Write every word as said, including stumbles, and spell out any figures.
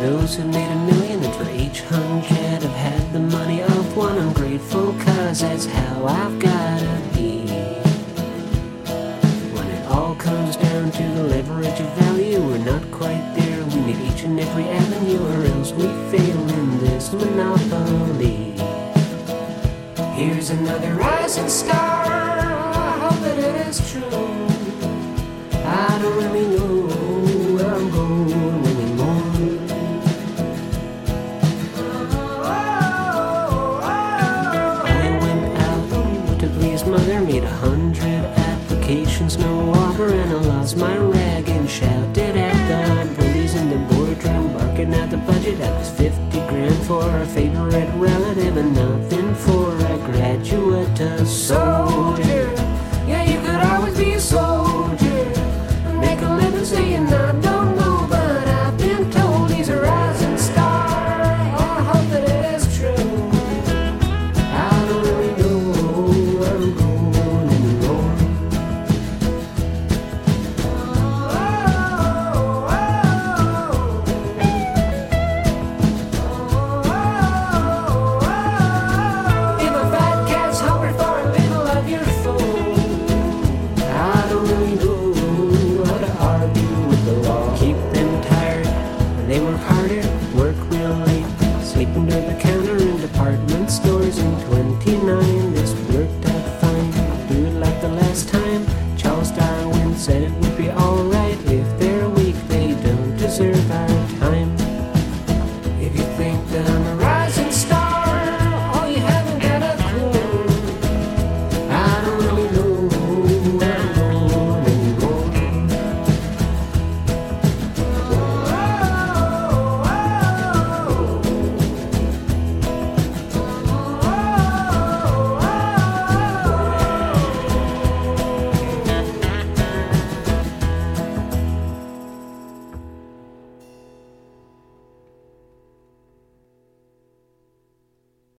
those who made a million, and for each hundred I've had the money of one. I'm grateful cause that's how I've gotta be. When it all comes down to the leverage of value, we're not quite there. We need each and every avenue, or else we fail in this monopoly. Here's another rising star, I hope that it is true. I don't really know where I'm going anymore. I went out to please mother, made a hundred applications, no offer, and I lost my rag and shouted at the bullies in the boardroom, barking at the budget. That was fifty grand for a favorite relative and nothing for a graduate, a soldier. Yeah, you could always be a soldier, make a living saying I don't know, but I've been told he's a rising star. I hope that it is true. I don't really know where I'm going anymore. If a fat cat's hungry for a little of your food, I don't really know how to argue with the law. Keep them tired when they work harder, work real late, sleep under the counter in department stores in twenty-nine